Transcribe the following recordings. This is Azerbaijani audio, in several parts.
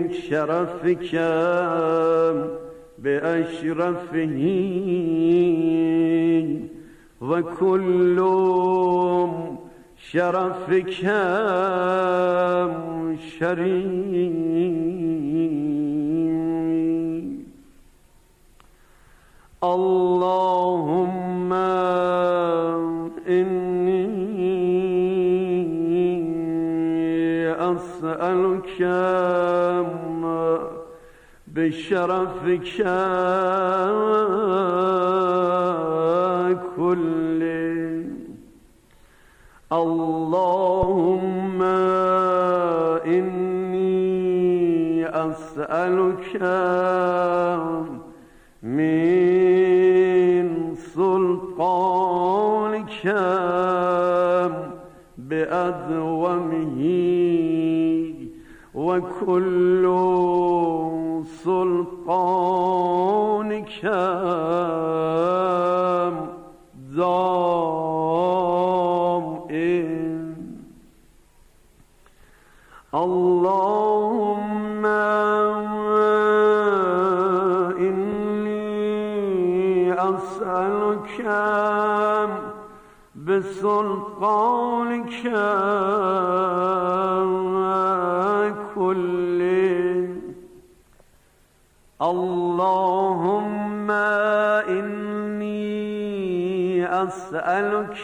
شرفك بأشرفه وكل شرفك شريف. اللهم إني أسألك بشرفك كله. اللهم إني أسألك من سلطانك بأدومه وكل سلطانك دائم. اللهم إني أسألك بسلطانك كله. اللهم إني أسألك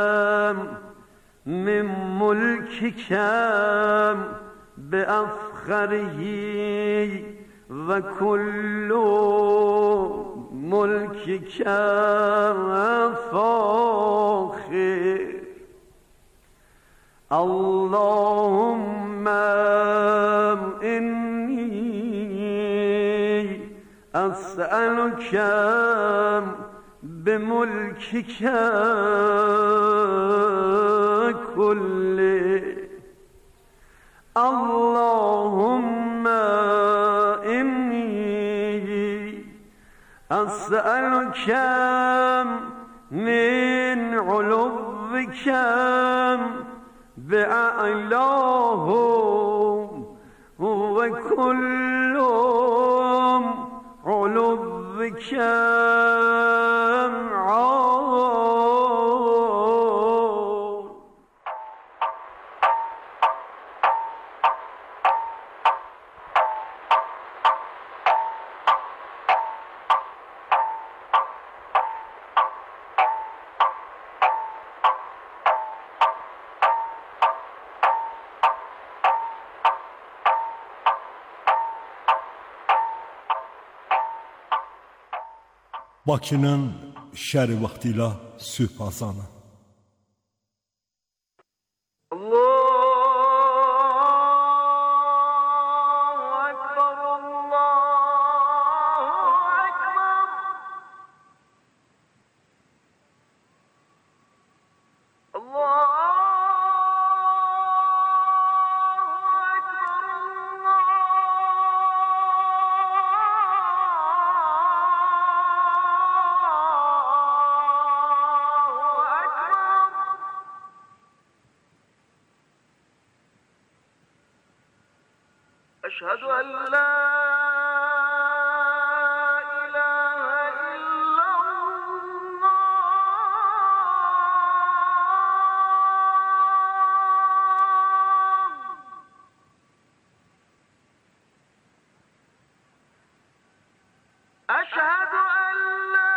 من ملكك بأفخره وكل ملكك فاخر. اللهم إني أسألك بملكك كله. اللهم إني أسألك من علوك بأعلاه وكل علوك Bakının şəri vaxtıyla sübh azanı. أشهد أن لا إله إلا الله. أشهد أن لا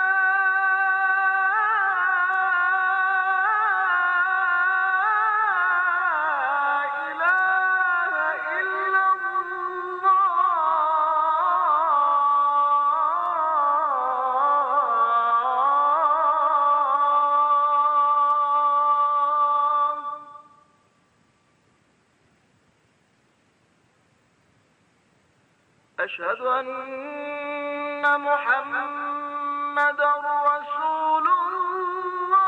أشهد أن محمدًا رسول الله.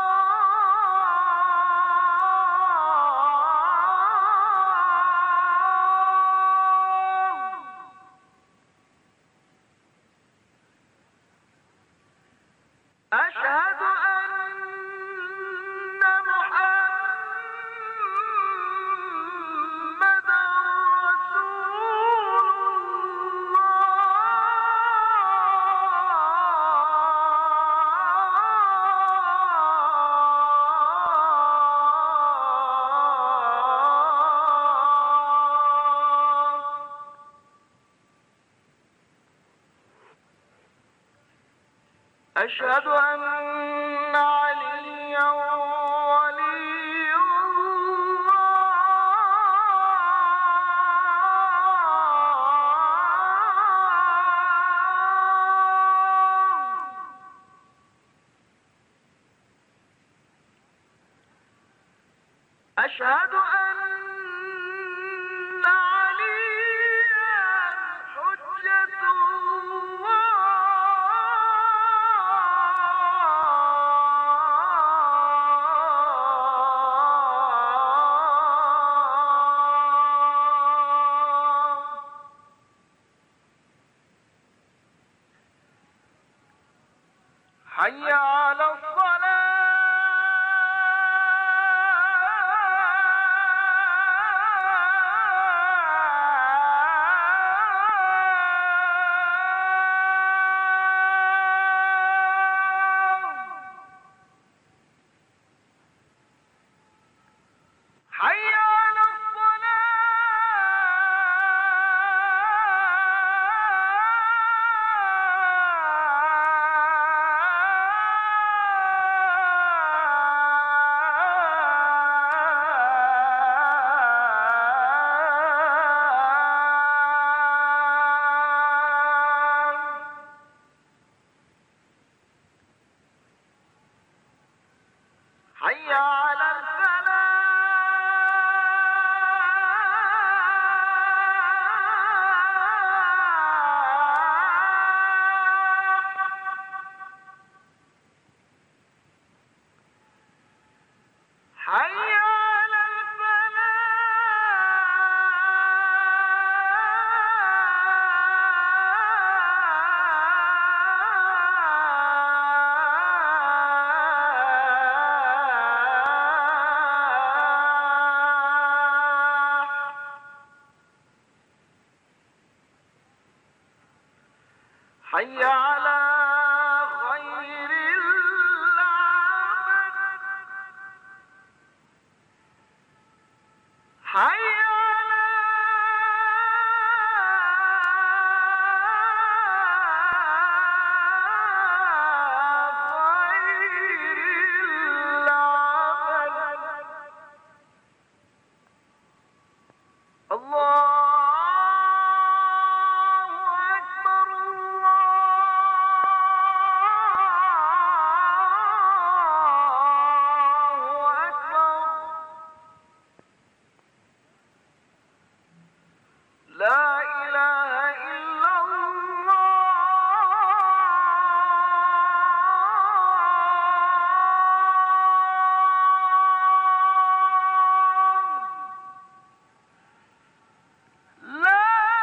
أشهد أن محمدًا رسول أشهد أن عليا ولي الله. أشهد أن عليا حجة حي على حي على الفلاح حي على حي على خير العمل حي على خير العمل. الله لا إله إلا الله. لا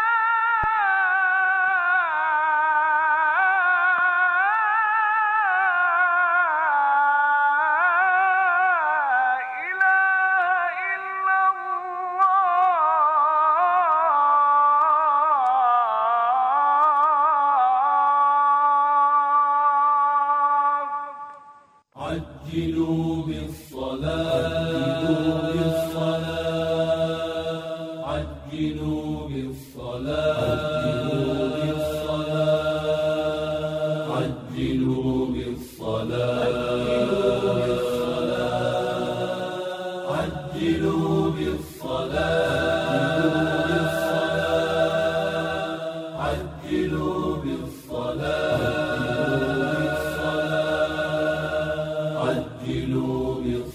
عجلوا بالصلاة عجلوا بالصلاة عجلوا بالصلاة عجلوا بالصلاة عجلوا بالصلاة عجلوا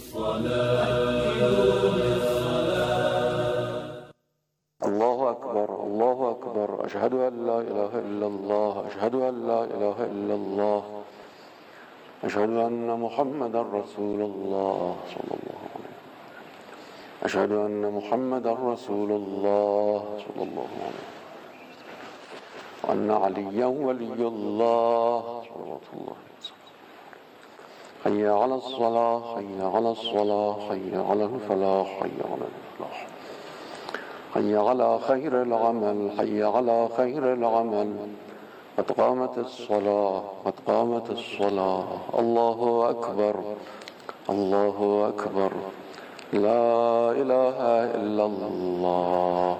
بالصلاة. الله أكبر الله أكبر أشهد أن لا إله إلا الله أشهد أن لا إله إلا الله أشهد أن محمدا رسول الله صلى الله عليه وسلم أشهد أن محمدا رسول الله صلى الله عليه وسلم وأن عليا ولي الله صلوات الله عليه وسلم. حي على الصلاة حي على الصلاة حي على الفلاح حي على الفلاح حي على خير العمل حي على خير العمل قد قامت الصلاة قد قامت الصلاة. الله أكبر الله أكبر لا إله إلا الله.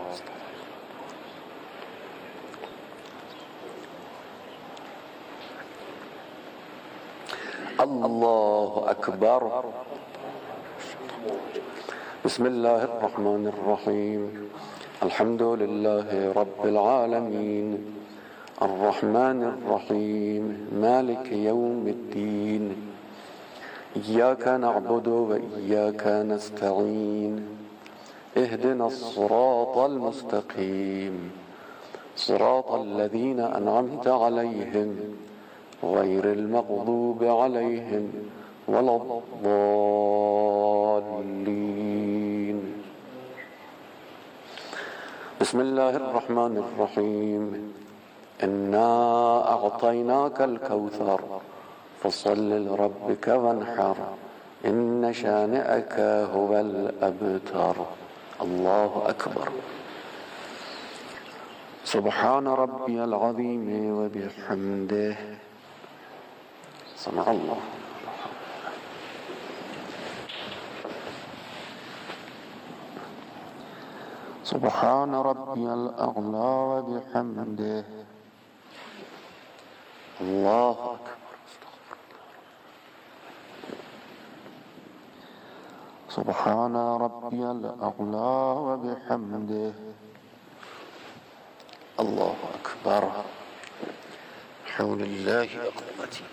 الله أكبر. بسم الله الرحمن الرحيم. الحمد لله رب العالمين الرحمن الرحيم مالك يوم الدين إياك نعبد وإياك نستعين اهدنا الصراط المستقيم صراط الذين أنعمت عليهم غير المغضوب عليهم ولا الضالين. بسم الله الرحمن الرحيم. إنا أعطيناك الكوثر فصل لربك وانحر إن شانئك هو الأبتر. الله أكبر. سبحان ربي العظيم وبحمده. سمع الله. سبحان ربي الأعلى وبحمده. الله أكبر. سبحان ربي الأعلى وبحمده. الله أكبر. حول الله أقوتي.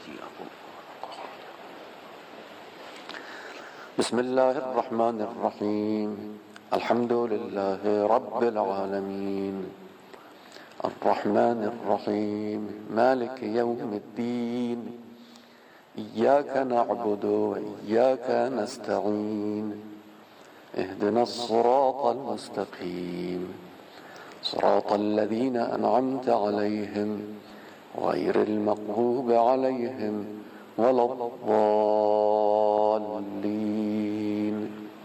بسم الله الرحمن الرحيم. الحمد لله رب العالمين الرحمن الرحيم مالك يوم الدين إياك نعبد وإياك نستعين اهدنا الصراط المستقيم صراط الذين أنعمت عليهم غير المغضوب عليهم ولا الضالين.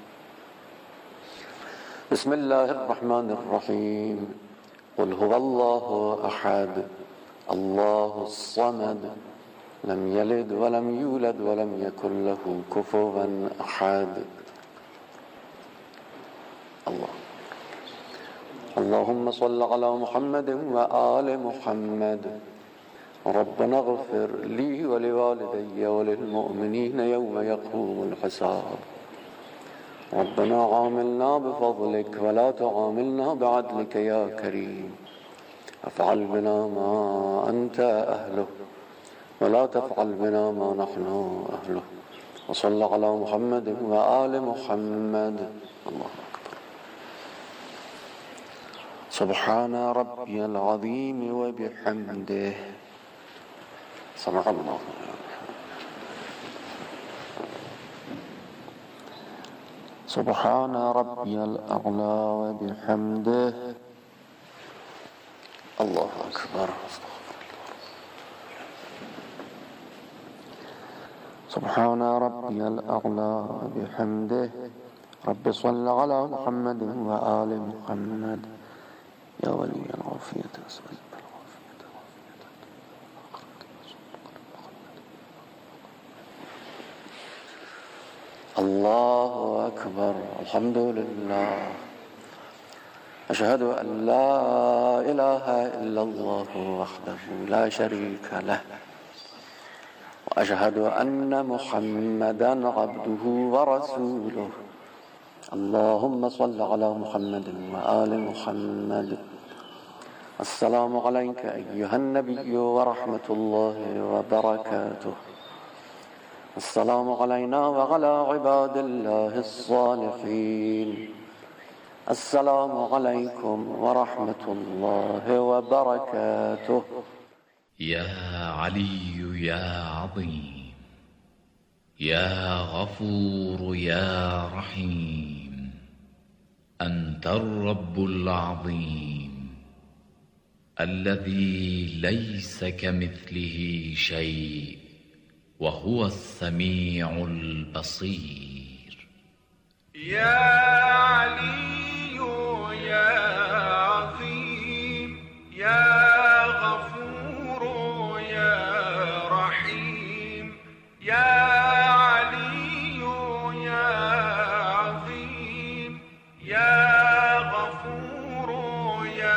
بسم الله الرحمن الرحيم. قل هو الله أحد الله الصمد لم يلد ولم يولد ولم يكن له كفوا أحد. اللهم صل على محمد وآل محمد. ربنا اغفر لي ولوالدي وللمؤمنين يوم يقوم الحساب. ربنا عاملنا بفضلك ولا تعاملنا بعدلك يا كريم. افعل بنا ما أنت أهله ولا تفعل بنا ما نحن أهله. وصل على محمد وآل محمد. الله أكبر. سبحان ربي العظيم وبحمده. سمع الله. سبحان ربي الأعلى وبحمده. الله أكبر. سبحان ربي الأعلى وبحمده. رب صل على محمد وآل محمد يا ولي العافية. الله أكبر. الحمد لله. أشهد أن لا إله إلا الله وحده لا شريك له وأشهد أن محمدا عبده ورسوله. اللهم صل على محمد وآل محمد. السلام عليك أيها النبي ورحمة الله وبركاته. السلام علينا وعلى عباد الله الصالحين. السلام عليكم ورحمة الله وبركاته. يا علي يا عظيم يا غفور يا رحيم أنت الرب العظيم الذي ليس كمثله شيء وهو السميع البصير. يا علي يا عظيم يا غفور يا رحيم يا علي يا عظيم يا غفور يا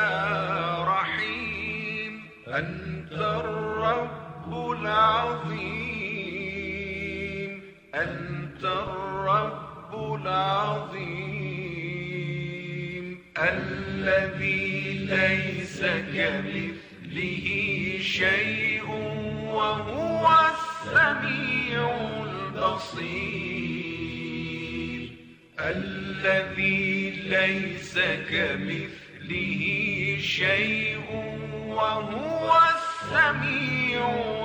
رحيم أنت الرب العظيم. الذي ليس كمثله شيء وهو السميع البصير. الذي ليس كمثله شيء وهو السميع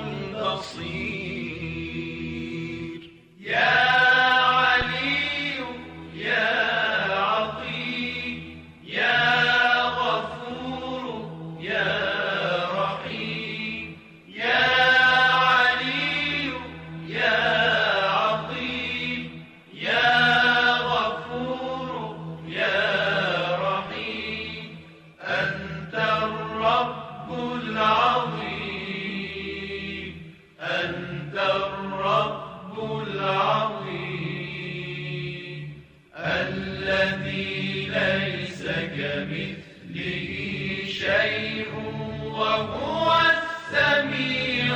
البصير. يا علي يا عظيم يا غفور يا رحيم. يا علي يا عظيم يا غفور يا رحيم. أنت الرب العظيم أنت الرب العظيم الذي ليس كمثله شيء وهو السميع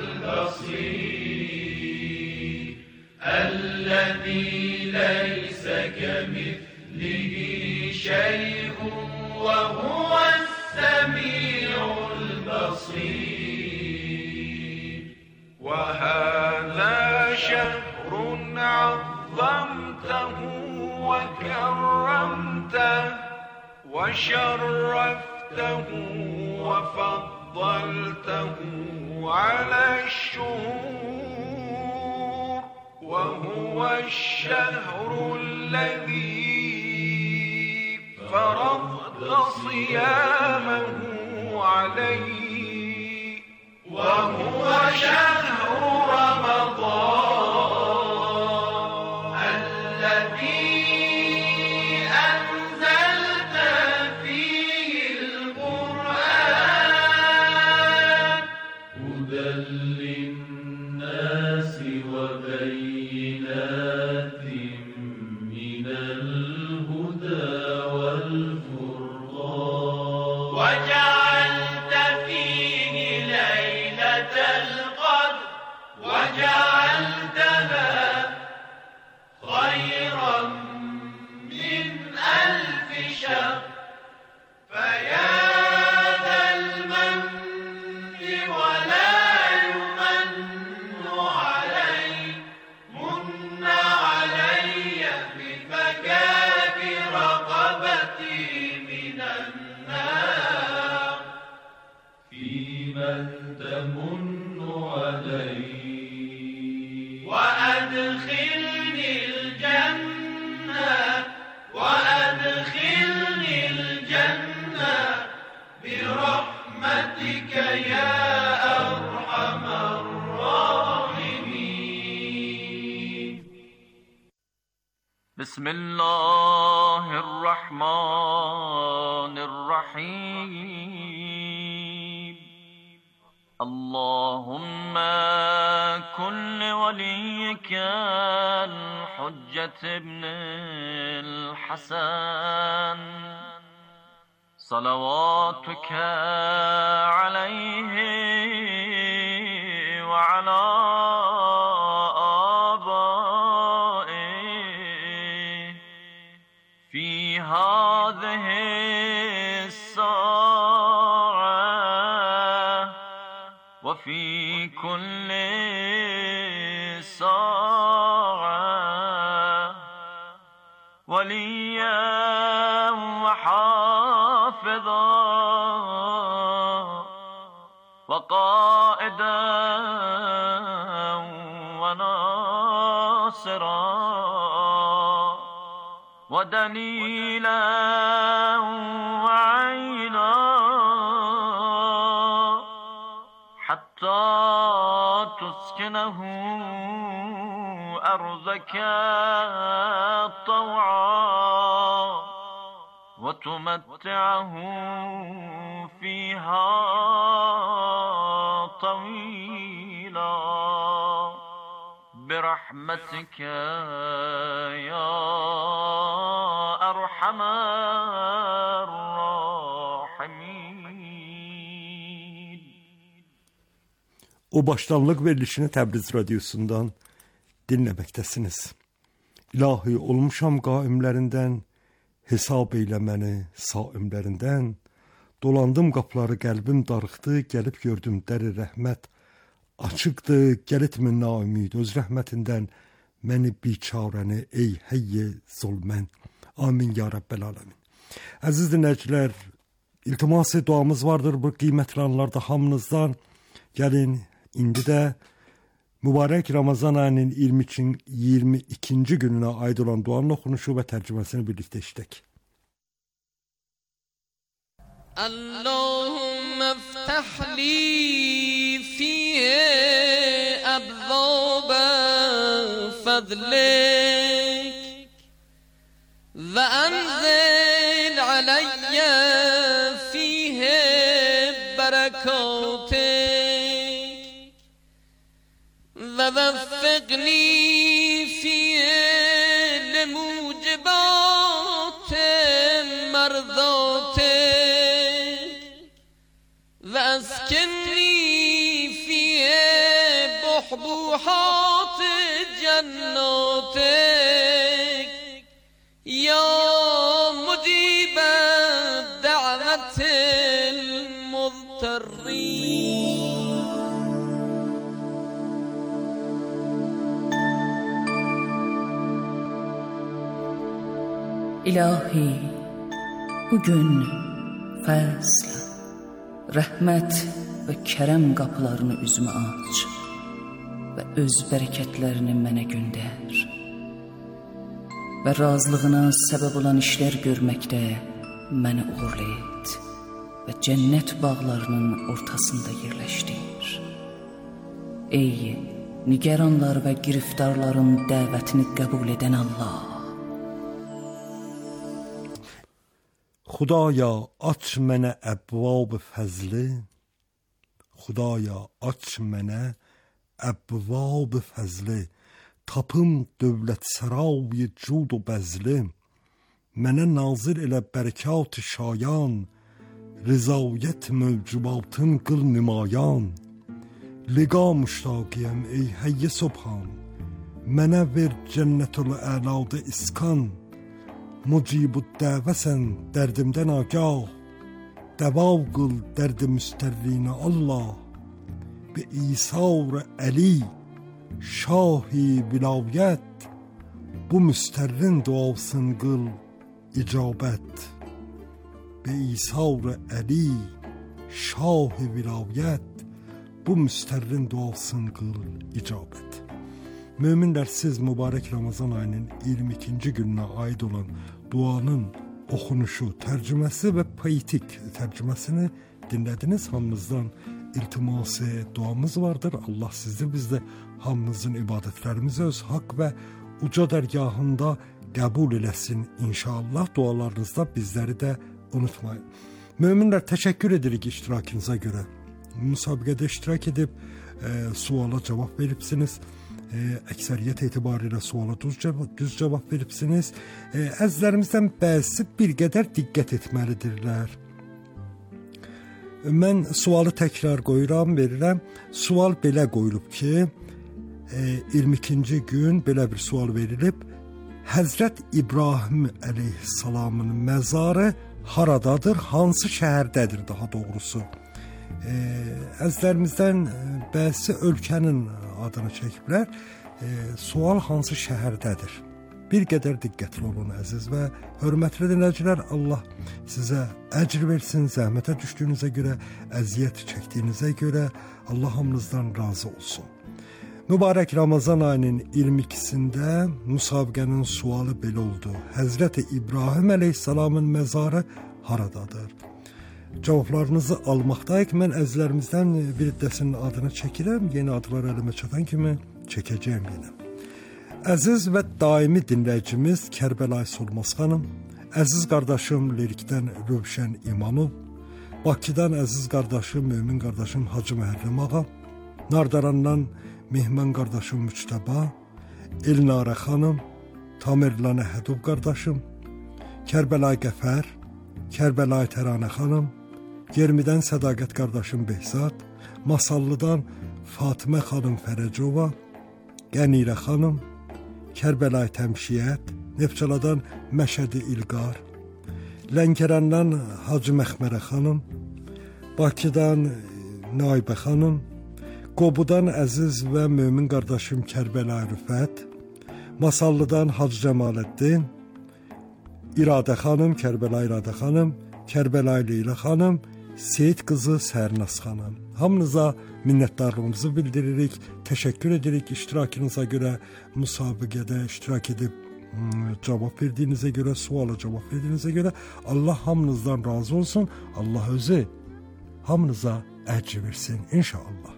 البصير. الذي ليس كمثله شيء وهو السميع البصير. وهذا شهر عظمته وكرمته وشرفته وفضلته على الشهور. وهو الشهر الذي فرضت صيامه عليه. وهو شهر رمضان الذي أنزلت فيه القرآن هدى للناس وبينات من الهدى والفرقان. وجعلت فيه ليلة القدر وجعلتها خيرا من 1000 شهر. فيا ذا المن ولا يمن علي من علي بفكاك رقبتي من النار. فيمن تمن علي وأدخلني الجنة وأدخلني الجنة برحمتك يا أرحم الراحمين. بسم الله الرحمن الرحيم. اللهم كن لوليك الحجة ابن الحسن صلواتك عليه وعلى آبائه في هذه الساعة وفي كل ساعة وليا وحافظا وقائدا وناصرا ودليلا وعينا حتى تسكنه أرضك طوعا وتمتعه فيها طويلا برحمتك يا أرحم الراحمين. O başlanlıq verilişini Təbriz radiosundan dinləməkdəsiniz. İlahi olmuşam qaimlərindən, hesab eylə məni saimlərindən. Dolandım qapıları, qəlbim darıxdı, gəlib gördüm dəri rəhmət açıqdır, gəlitmə naümid öz rəhmətindən, məni biçarəni ey heyyə zulmən. Amin ya Rabbel alemin. Əziz dinləyicilər, iltiması duamız vardır bu qiymətli anlarda hamınızdan. Gəlin indi də mübarək Ramazan ayının 22-ci gününə aid olan duanın oxunuşu və tərcüməsini birlikdə işlək. اللهم افتح لي فيه أبواب فضلك وأنزل علي فيه بركاتك ووفقني فيه لموجبات مرضاتك واسكنني في بحبوحات جناتك يا مجيب دعوة المضطرين. İlahi, bugün fəzl, rəhmət və kərəm qapılarını üzümə aç və öz bərəkətlərini mənə göndər və razılığına səbəb olan işlər görməkdə məni uğurlu et və cənnət bağlarının ortasında yerləşdir. Ey nigaranlar və giriftarların dəvətini qəbul edən Allah, Xudaya aç mənə əbvab fəzli, Xudaya aç mənə əbvab fəzli, tapım dövlət səray cud و bəzli, mənə nazir elə bərəkat şayan, rızayət mövcubatın qıl nümayan, liqa müştaqiyəm ey həyyə subhan, mənə ver cənnətül əladə iskan, mucibud dəvəsən dərdimdən agah, dəvav qıl dərdi müstərrinə Allah, bi İsar Əli şahi vilayət, bu müstərrin duasın qıl icabət, bi İsar Əli şahi vilayət, bu müstərrin duasın qıl icabət. Möminlər, siz mübarək Ramazan ayının 22-ci gününə aid olan duanın oxunuşu, tərcüməsi və poetik tərcüməsini dinlədiniz. Hamımızdan iltiması duamız vardır. Allah sizdə, bizdə hamımızın ibadətlərimizi öz haqq və uca dərgahında qəbul eləsin inşallah. Dualarınızda bizləri də unutmayın. Möminlər, təşəkkür edirik iştirakınıza görə. Müsabiqədə iştirak edib suala cavab veribsiniz. Əksəriyyət etibarilə suala düz cavab veribsiniz. Əzizlərimizdən bəzisi bir qədər diqqət etməlidirlər. Mən sualı təkrar qoyuram, verirəm. Sual belə qoyulub ki, 22-ci gün belə bir sual verilib. Həzrət İbrahim əleyhissalamın məzarı haradadır, hansı şəhərdədir daha doğrusu? Əzizlərimizdən bəzisi ölkənin adını çəkiblər. Sual hansı şəhərdədir? Bir qədər diqqətli olun əziz və hörmətli dinləyicilər. Allah sizə əcr versin, zəhmətə düşdüyünüzə görə, əziyyət çəkdiyinizə görə Allah hamınızdan razı olsun. Mübarək Ramazan ayının 22-sində müsabiqənin sualı belə oldu. Həzrəti İbrahim əleyhissalamın məzarı haradadır? Cavablarınızı almaqdayıq. Mən əzizlərimizdən bir dəsinin adını çəkirəm. Yeni adlar əlimə çatan kimi çəkəcəyim yenə. Əziz və daimi dinləyicimiz Kərbəlayi Solmaz xanım, əziz qardaşım Lirikdən Rövşən İmanov, Bakıdan əziz qardaşım, mömin qardaşım Hacı Məhərrəm ağa, Nardarandan Mehman qardaşım Müçtəba, Elnarə xanım, Tamerlan Əhədov qardaşım, Kərbəlayi Qəfər, Kərbəlayi Təranə xanım, Germidən Sədaqət qardaşım Behzad, Masallıdan Fatimə xanım Fərəcova, Qənirə xanım, Kərbəlayi Təmşiyyət, Neftçaladan Məşədi İlqar, Lənkərandan Hacı Məxmərə xanım, Bakıdan Naibə xanım, Qobudan əziz və mömin qardaşım Kərbəlayı Rüfət, Masallıdan Hacı Cəmaləddin, İradə xanım, Kərbəlayı İradə xanım, Kərbəlayı Leyla xanım, Seyid qızı Sərnas xanım. Hamınıza minnətdarlığımızı bildiririk, təşəkkür edirik iştirakınıza görə, müsabiqədə iştirak edib cavab verdiyinizə görə, suala cavab verdiyinizə görə. Allah hamınızdan razı olsun. Allah özü hamınıza əcr versin inşallah.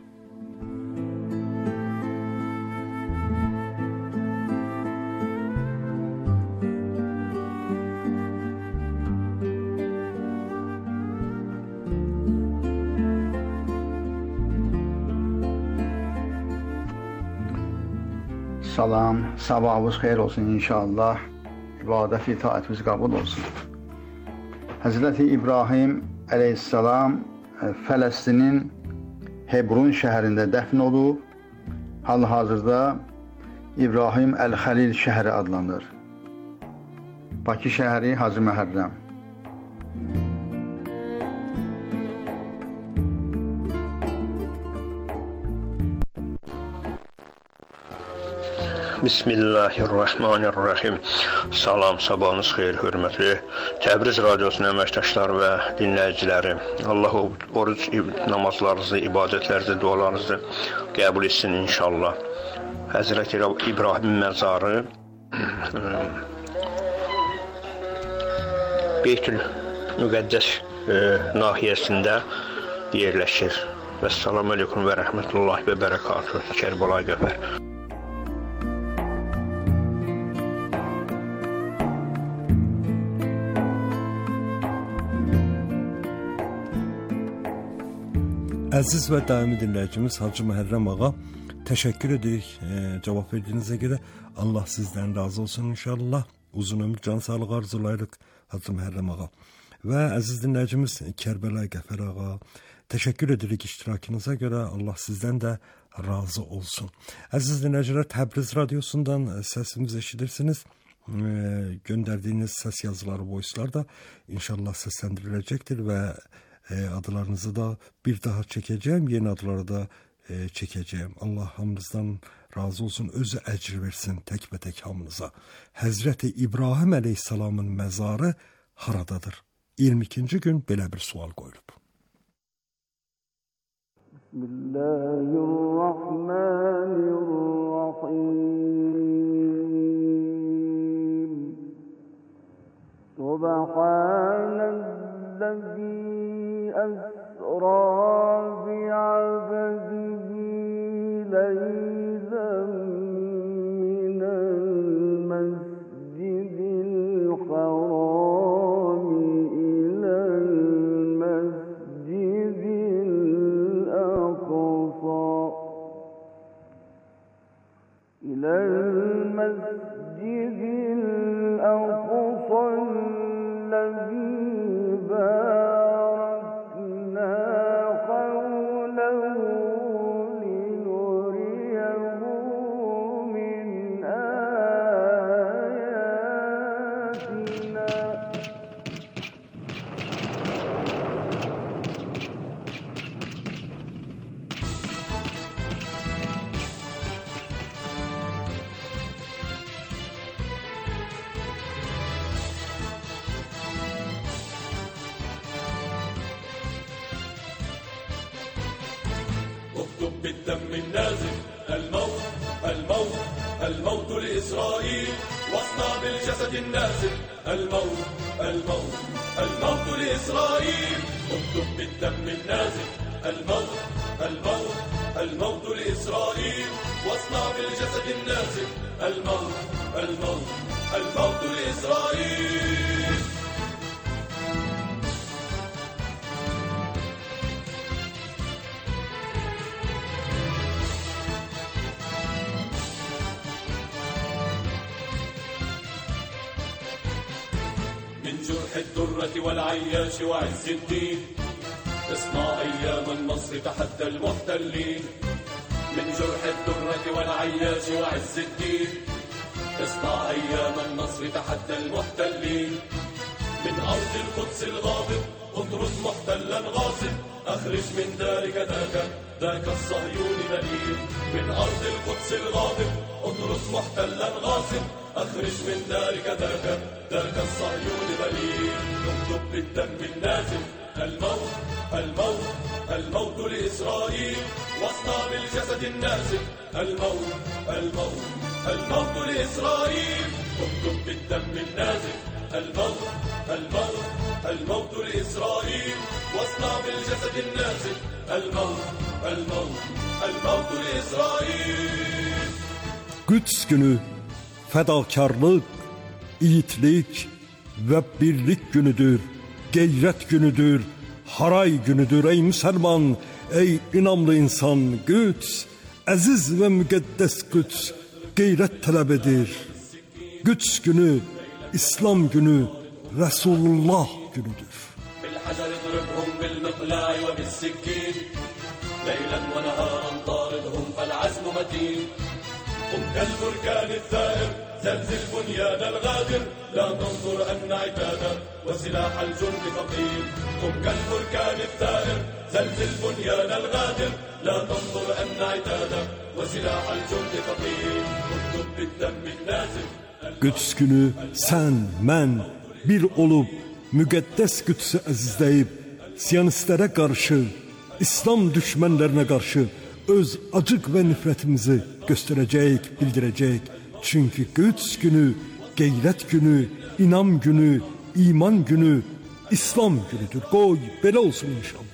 Salam, sabahınız xeyir olsun inşallah. İbadət itaətimiz qəbul olsun. Həzrəti İbrahim əleyhissalam Fələstinin Hebrun şəhərində dəfn olub. Hal-hazırda İbrahim Əl-Xəlil şəhəri adlanır. Bakı şəhəri Hacı Məhərrəm. Bismillahirrahmanirrahim. Salam, sabahınız xeyir, hörmətli Təbriz Radiosunun əməkdaşları və dinləyiciləri. Allah oruc namazlarınızı, ibadətlərinizi, dualarınızı qəbul etsin inşallah. Həzrəti İbrahim məzarı Beytül Müqəddəs nahiyəsində yerləşir. Vəssalamu aleykum və rəhmətullahi və bərəkatuhu. Kərbəlayı Qəfər. Əziz və daimi dinləyicimiz Hacı Məhərrəm ağa, təşəkkür edirik cavab verdiyinizə görə. Allah sizdən razı olsun inşallah. Uzun ömür, can sağlığı arzulayırıq Hacı Məhərrəm ağa. Və əziz dinləyicimiz Kərbəlayı Qəfər ağa, təşəkkür edirik iştirakınıza görə. Allah sizdən də razı olsun. Əziz dinləyicilər, Təbriz Radiosundan səsimizi eşidirsiniz. Göndərdiyiniz səs yazıları, voice'lar da inşallah səsləndiriləcəkdir və adlarınızı da bir daha çəkəcəyim, yeni adları da çəkəcəyim. Allah hamınızdan razı olsun, özü əcr versin tək-bətək hamınıza. Həzrəti İbrahim əleyhissalamın məzarı haradadır? 22-ci gün belə bir sual qoyulub. Bismillahirrahmanirrahim. Subhanəl-ləzî أسرى بعبده ليلا من المسجد الحرام إلى المسجد الأقصى الذي بالدم النازف الموت لإسرائيل واصنع بالجسد النازف الموت لإسرائيل اكتب بالدم النازف الموت لإسرائيل واصنع بالجسد النازف الموت لإسرائيل. من جرح الدرة والعياش وعز الدين اصنع أيام النصر تحدى المحتلين. من جرح الدرة والعياش وعز الدين اصنع أيام النصر تحدى المحتلين. من أرض القدس الغاضب اطرد محتلا غاصب أخرج من دارك ذاك الصهيوني دليل من أرض القدس الغاضب اطرد محتلا غاصب أخرج من دارك ذاك الصهيوني دليل نكتب بالدم النازل الموت لإسرائيل واصنع بالجسد النازل الموت لإسرائيل اكتب بالدم النازل الموت لإسرائيل واصنع بالجسد النازل الموت لإسرائيل Quds günü fədakarlıq, yiğitlik və birlik günüdür, qeyrət günüdür, haray günüdür ey müsəlman, ey inamlı insan. Quds, əziz və müqəddəs Quds qeyrət tələb edir. Quds günü, İslam günü, Resulullah günüdür. بالحجر اضربهم بالمقلاع وبالسكين ليلا ونهارا طاردهم فالعزم متين قم كالبركان الثائر زلزل بنيان الغادر لا تنظر أن عتادا وسلاح الجند ثقيل قم كالبركان الثائر زلزل بنيان الغادر لا تنظر أن عتادا وسلاح الجند ثقيل اكتب بالدم النازل Quds günü sən, mən bir olub müqəddəs Qüdsü əzizləyib Siyonistlərə qarşı, İslam düşmənlərinə qarşı öz acıq və nifrətimizi göstərəcəyik, bildirəcəyik. Çünki Quds günü, qeyrət günü, inam günü, iman günü, İslam günüdür. Qoy belə olsun inşallah.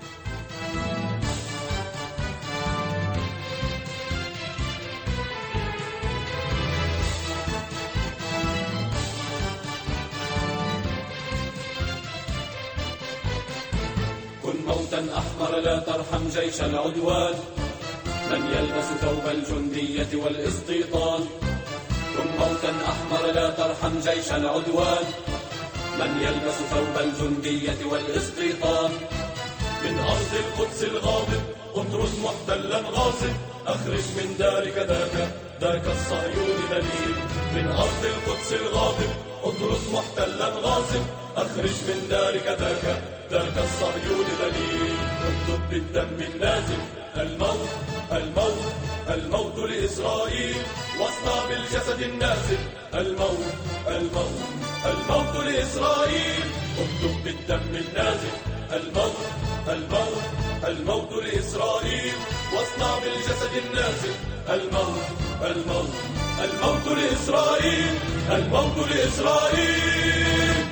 موتا أحمر لا ترحم جيش العدوان من يلبس ثوب الجندية والاستيطان كن موتا أحمر لا ترحم جيش العدوان من يلبس ثوب الجندية والاستيطان من أرض القدس الغاضب اطرد محتلا غاصب أخرج من دارك ذاك الصهيوني دليل من أرض القدس الغاضب اطرد محتلا غاصب أخرج من دارك ذاك الصهيوني دليل اكتب بالدم النازل الموت لإسرائيل واصنع بالجسد النازل الموت لإسرائيل اكتب بالدم النازل الموت لإسرائيل واصنع بالجسد النازل الموت لإسرائيل الموت لإسرائيل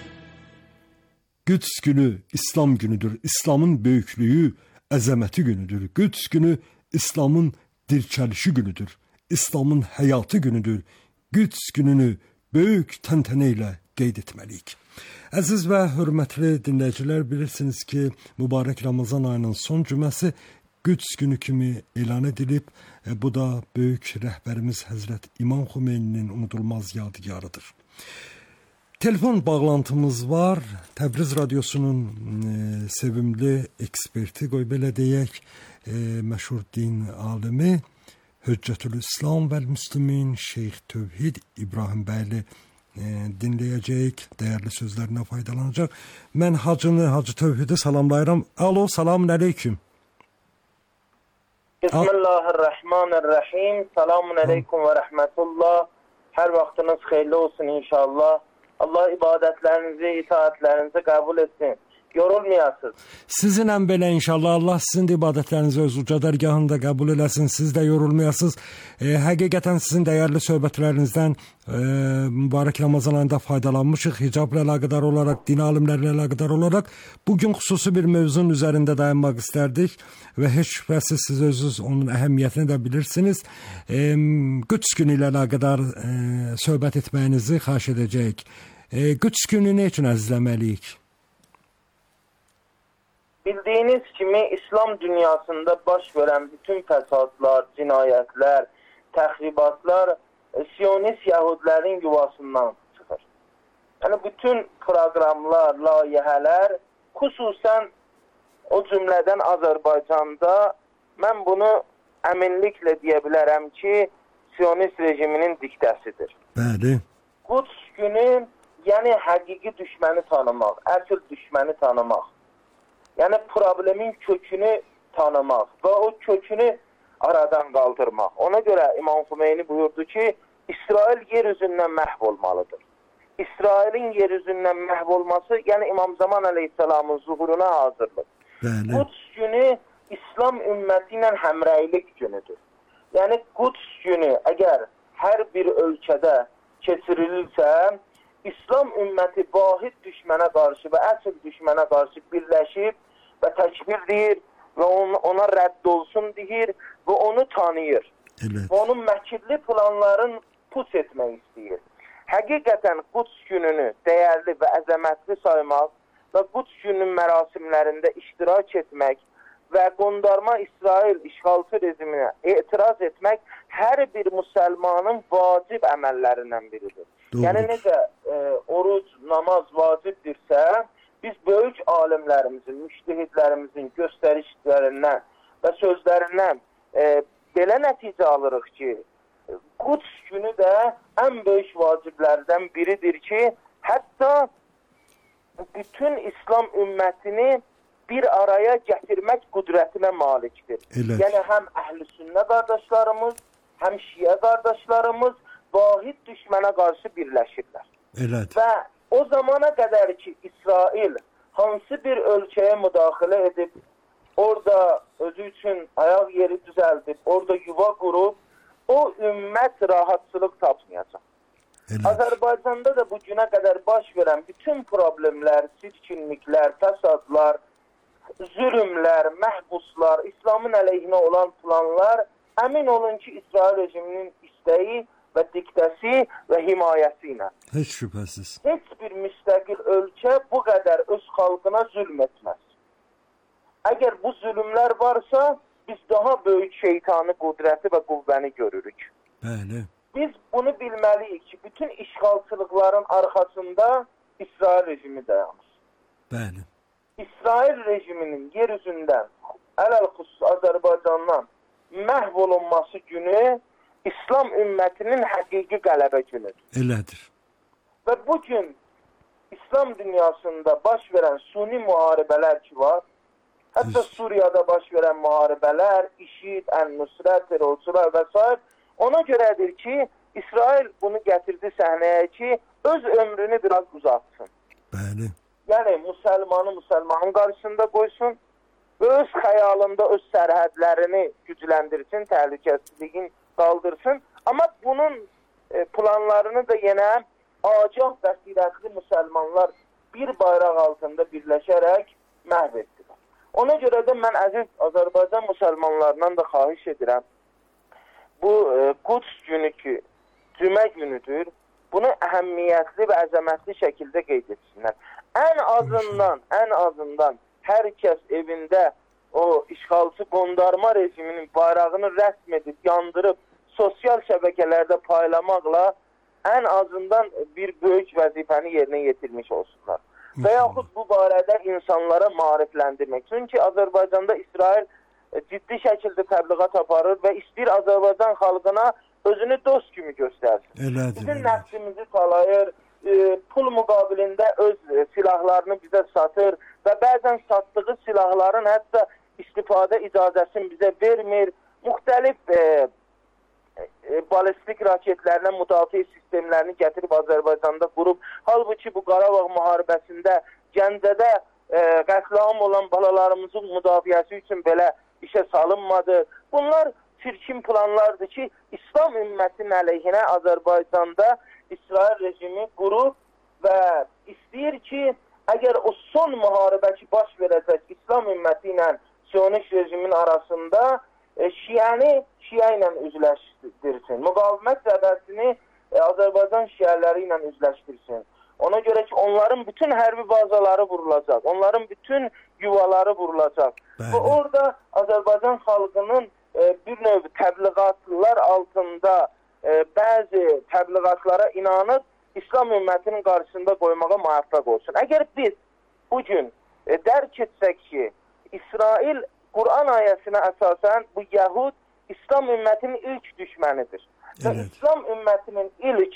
Quds günü İslam günüdür. İslamın böyüklüyü, əzəməti günüdür. Quds günü İslamın dirçəlişi günüdür. İslamın həyatı günüdür. Quds gününü böyük təntənə ilə qeyd etməliyik. Əziz və hörmətli dinləyicilər, bilirsiniz ki, mübarək Ramazan ayının son cüməsi Quds günü kimi elan edilib. Bu da böyük rəhbərimiz Həzrət İmam Xümeyninin unudulmaz yadigarıdır. Telefon bağlantımız var. Təbriz Radyosunun sevimli eksperti, qoy belə deyək, məşhur din alimi Hüccətül İslam və Müslümin Şeyx Tövhid İbrahim bəyli dinləyəcəyik. Dəyərli sözlərinə faydalanacaq. Mən Hacı Tövhidi salamlayıram. Alo, selamun aleyküm. Bismillahirrahmanirrahim. Selamun aleyküm və rəhmətullah. Hər vaxtınız xeyirli olsun inşallah. Allah ibadətlərinizi, itaətlərinizi qəbul etsin. Yorulmayasınız. Sizinlə belə inşallah Allah sizin də ibadətlərinizi öz uca dərgahında qəbul eləsin. Siz də yorulmayasınız. Həqiqətən sizin dəyərli söhbətlərinizdən mübarək Ramazan ayında faydalanmışıq. Hicabla əlaqədar olaraq, din alimlərlə əlaqədar olaraq bugün xüsusi bir mövzunun üzərində dayanmaq istərdik və heç şübhəsiz siz özünüz onun əhəmiyyətini də bilirsiniz. Quds günü ilə əlaqədar söhbət etməyinizi xahiş edəcəyik. Quds günü nə üçün əzizləməliyik? Bildiyiniz kimi İslam dünyasında baş verən bütün fəsadlar, cinayətlər, təxribatlar Siyonist Yahudilərin yuvasından çıxır. Yəni bütün proqramlar, layihələr, xüsusən o cümlədən Azərbaycanda mən bunu əminliklə deyə bilərəm ki, Siyonist rejiminin diktəsidir. Bəli. Quds günü Yəni həqiqi düşməni tanımaq, əsl düşməni tanımaq. Yəni problemin kökünü tanımaq və o kökünü aradan qaldırmaq. Ona görə İmam Xümeyni buyurdu ki, İsrail yer üzündən məhv olmalıdır. İsrailin yer üzündən məhv olması, yəni İmam Zaman əleyhissalamın zuhuruna hazırlıq. Quds günü İslam ümməti ilə həmrəylik günüdür. Yəni Quds günü əgər hər bir ölkədə keçirilirsə, İslam ümməti vahid düşmənə qarşı və əsl düşmənə qarşı birləşib və təkbir deyir və ona rədd olsun deyir və onu tanıyır. Və onun məkirli planların pus etmək istəyir. Həqiqətən Quds gününü dəyərli və əzəmətli saymaq və Quds gününün mərasimlərində iştirak etmək və qondarma İsrail işğalçı rejiminə etiraz etmək hər bir müsəlmanın vacib əməllərindən biridir. Doğru. Yəni necə oruc, namaz vacibdirsə, biz böyük alimlərimizin, müştehidlərimizin göstərişlərindən və sözlərindən belə nəticə alırıq ki, Quds günü də ən böyük vaciblərdən biridir ki, hətta bütün İslam ümmətini bir araya gətirmək qüdrətinə malikdir. Yəni həm əhl-i sünnə qardaşlarımız, həm şiə qardaşlarımız vahid düşmənə qarşı birləşirlər. Və o zamana qədər ki, İsrail hansı bir ölkəyə müdaxilə edib, orada özü üçün ayaq yeri düzəldib, orada yuva qurub, o ümmət rahatçılıq tapmayacaq. Azərbaycanda da bu günə qədər baş verən bütün problemlər, sirkinliklər, təsadlar, zülümlər, məhbuslar, İslamın əleyhinə olan planlar, əmin olun ki, İsrail rejiminin istəyi və diktəsi və himayəsi ilə. Heç şübhəsiz. Heç bir müstəqil ölkə bu qədər öz xalqına zülm etməz. Əgər bu zülümlər varsa, biz daha böyük şeytani qudrəti və qüvvəni görürük. Bəli. Biz bunu bilməliyik ki, bütün işğalçılıqların arxasında İsrail rejimi dayanır. Bəli. İsrail rejiminin yer üzündən, ələl-xüsus Azərbaycandan məhv olunması günü İslam ümmətinin həqiqi qələbə günüdür. Elədir. Və bugün İslam dünyasında baş verən suni müharibələr ki var, hətta Suriyada baş verən müharibələr, İŞİD, Ən-Nusrət, terrorçular və s. ona görədir ki, İsrail bunu gətirdi səhnəyə ki, öz ömrünü biraz uzatsın. Bəli. Yəni, müsəlmanın qarşısında qoysun və öz xəyalında öz sərhədlərini gücləndirsin, təhlükəsizliyin qaldırsın. Amma bunun planlarını da yenə agah bəsirətli müsəlmanlar bir bayraq altında birləşərək məhv etdilər. Ona görə də mən əziz Azərbaycan müsəlmanlarından da xahiş edirəm. Bu Quds günü ki, cümə günüdür, bunu əhəmmiyyətli və əzəmətli şəkildə qeyd etsinlər. Ən azından hər kəs evində o işğalçı qondarma rejiminin bayrağını rəsm edib, yandırıb, sosial şəbəkələrdə paylamaqla ən azından bir böyük vəzifəni yerinə yetirmiş olsunlar. Və yaxud bu barədə insanlara maarifləndirmək. Çünki Azərbaycanda İsrail ciddi şəkildə təbliğat aparır və istəyir Azərbaycan xalqına özünü dost kimi göstərsin. Bizim nəfsimizi talayır, pul müqabilində öz silahlarını bizə satır və bəzən satdığı silahların hətta istifadə icazəsini bizə vermir. Müxtəlif balistik raketlərlə müdafiə sistemlərini gətirib Azərbaycanda qurub. Halbuki bu Qarabağ müharibəsində Gəncədə qətliam olan balalarımızın müdafiəsi üçün belə işə salınmadı. Bunlar çirkin planlardır ki, İslam ümmətinin əleyhinə Azərbaycanda İsrail rejimi qurub və istəyir ki, əgər o son müharibə ki baş verəcək İslam ümməti ilə Siyonist rejimin arasında şiə ilə üzləşdirsin. Müqavimət cəbhəsini Azərbaycan şiələri ilə üzləşdirsin. Ona görə ki, onların bütün hərbi bazaları vurulacaq, onların bütün yuvaları vurulacaq. Və orada Azərbaycan xalqının bir növ təbliğatlar altında bəzi təbliğatlara inanıb İslam ümmətinin qarşısında qoymağa müvəffəq olsun. Əgər biz bugün dərk etsək ki, İsrail Quran ayəsinə əsasən bu Yəhud İslam ümmətinin ilk düşmənidir. Və İslam ümmətinin ilk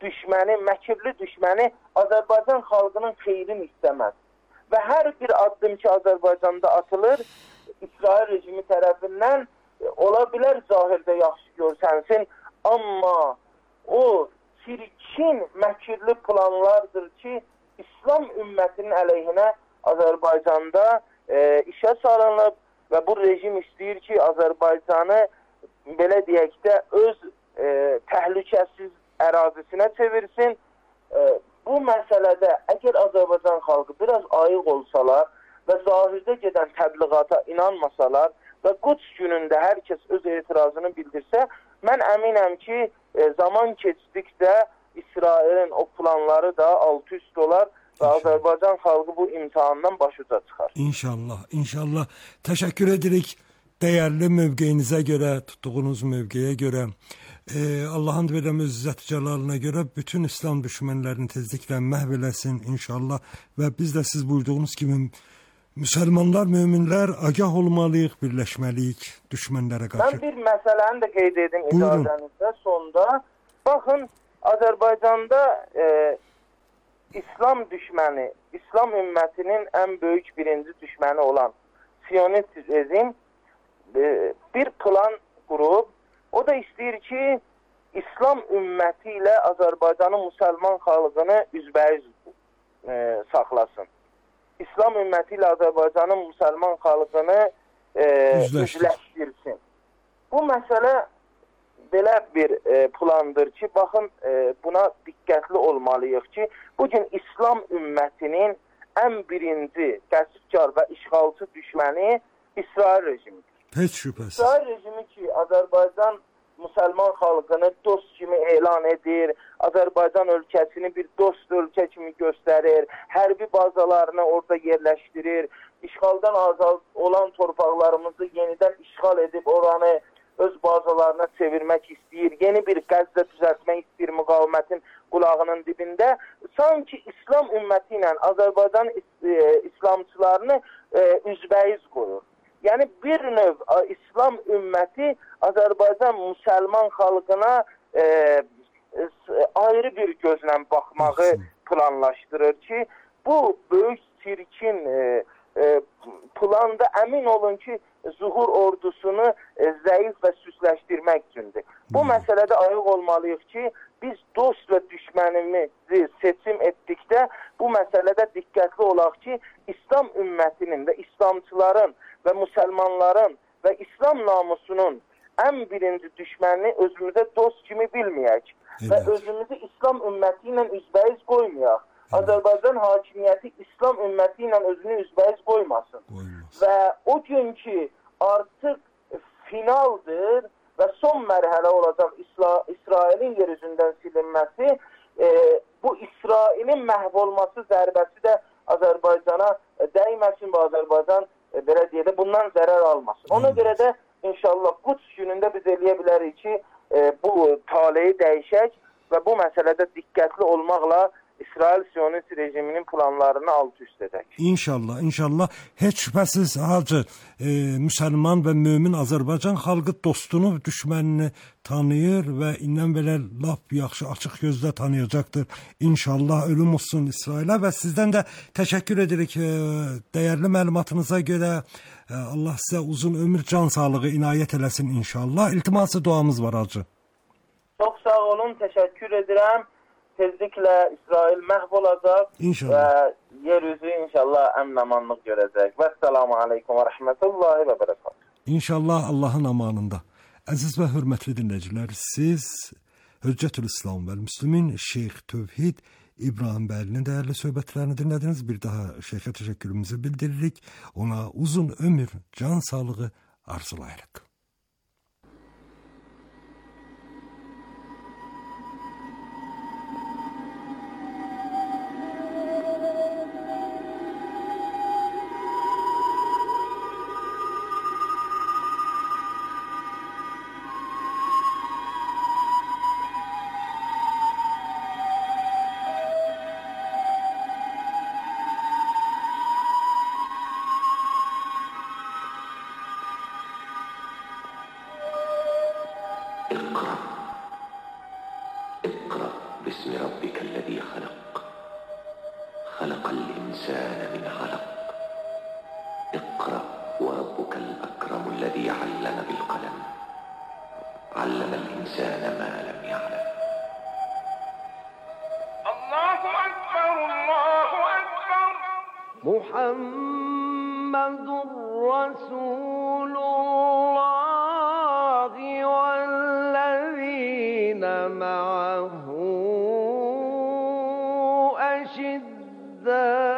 düşməni, məkirli düşməni Azərbaycan xalqının xeyrini istəməz. Və hər bir addım ki Azərbaycanda atılır, İsrail rejimi tərəfindən ola bilər zahirdə yaxşı görsənsin, amma o çirkin, məkirli planlardır ki, İslam ümmətinin əleyhinə Azərbaycanda işə salınıb və bu rejim istəyir ki, Azərbaycanı belə deyək də öz təhlükəsiz ərazisinə çevirsin. Bu məsələdə əgər Azərbaycan xalqı biraz ayıq olsalar və zahirdə gedən təbliğata inanmasalar və Quds günündə hər kəs öz etirazını bildirsə, mən əminəm ki, zaman keçdikdə İsrailin o planları da alt-üst olar və Azərbaycan xalqı bu imtahandan başuca çıxar. İnşallah, inşallah. Təşəkkür edirik dəyərli mövqeyinizə görə, tutduğunuz mövqeyə görə. Allahın verəm öz izzət cəlalına görə bütün İslam düşmənlərini tezliklə məhv eləsin inşallah və biz də siz buyurduğunuz kimi müsəlmanlar, möminlər agah olmalıyıq, birləşməliyik düşmənlərə qarşı. Mən bir məsələni də qeyd edim icazənizdə sonda. Baxın, Azərbaycanda İslam düşməni, İslam ümmətinin ən böyük birinci düşməni olan Siyonist rejim bir plan qurub. O da istəyir ki, İslam ümməti ilə Azərbaycanın müsəlman xalqını üzbəyiz saxlasın. İslam ümməti ilə Azərbaycanın müsəlman xalqını üzləşdirsin. Bu məsələ belə bir plandır ki, baxın buna diqqətli olmalıyıq ki, bugün İslam ümmətinin ən birinci qəsbkar və işğalçı düşməni İsrail rejimidir. Heç şübhəsiz. İsrail rejimi ki, Azərbaycan müsəlman xalqını dost kimi elan edir, Azərbaycan ölkəsini bir dost ölkə kimi göstərir, hərbi bazalarını orada yerləşdirir, işğaldan azad olan torpaqlarımızı yenidən işğal edib oranı öz bazalarına çevirmək istəyir, yeni bir Qəzdə düzəltmək istəyir müqavimətin qulağının dibində. Sanki İslam ümməti ilə Azərbaycan İslamçılarını üzbəyiz qoyur. Yəni bir növ İslam ümməti Azərbaycan müsəlman xalqına ayrı bir gözlə baxmağı planlaşdırır ki, bu böyük çirkin planda əmin olun ki, zuhur ordusunu zəif və süsləşdirmək üçündür. Bu məsələdə ayıq olmalıyıq ki, biz dost və düşmənimizi seçim etdikdə bu məsələdə diqqətli olaq ki, İslam ümmətinin və İslamçıların və müsəlmanların və İslam namusunun ən birinci düşmənini özümüzə dost kimi bilməyək və özümüzü İslam ümməti ilə üzbəyiz qoymayaq. Azərbaycan hakimiyyəti İslam ümməti ilə özünü üzbəyiz qoymasın. Və o gün ki artıq finaldır və son mərhələ olacaq İsrailin yer üzündən silinməsi, bu İsrailin məhv olması zərbəsi də Azərbaycana dəyməsin və Azərbaycan belə deyək, bundan zərər almasın. Ona görə də inşallah Quds günündə biz eləyə bilərik ki, bu taleyi dəyişək və bu məsələdə diqqətli olmaqla İsrail Siyonist rejiminin planlarını alt-üst edək. İnşallah, inşallah. Heç şübhəsiz hacı, müsəlman və mömin Azərbaycan xalqı dostunu, düşmənini tanıyır və indən belə lap yaxşı, açıq gözlə tanıyacaqdır. İnşallah ölüm olsun İsrailə və sizdən də təşəkkür edirik dəyərli məlumatınıza görə. Allah sizə uzun ömür, can sağlığı inayət eləsin inşallah. İltiması duamız var hacı. Çox sağ olun, təşəkkür edirəm. Tezliklə İsrail məhv olacaq və yeryüzü inşallah əmin-amanlıq görəcək. Və səlamu aleykum və rəhmətullahi və bərəkət. İnşallah Allahın amanında. Əziz və hörmətli dinləyicilər, siz Hüccətül İslam və Müslümin Şeyx Tövhid İbrahim Bəylinin dəyərli söhbətlərini dinlədiniz. Bir daha şeyxə təşəkkürümüzü bildiririk. Ona uzun ömür, can sağlığı arzulayırıq. باسم وربك الأكرم الذي علم بالقلم علم الإنسان ما لم يعلم. الله أكبر الله أكبر. محمد رسول الله والذين معه أشداء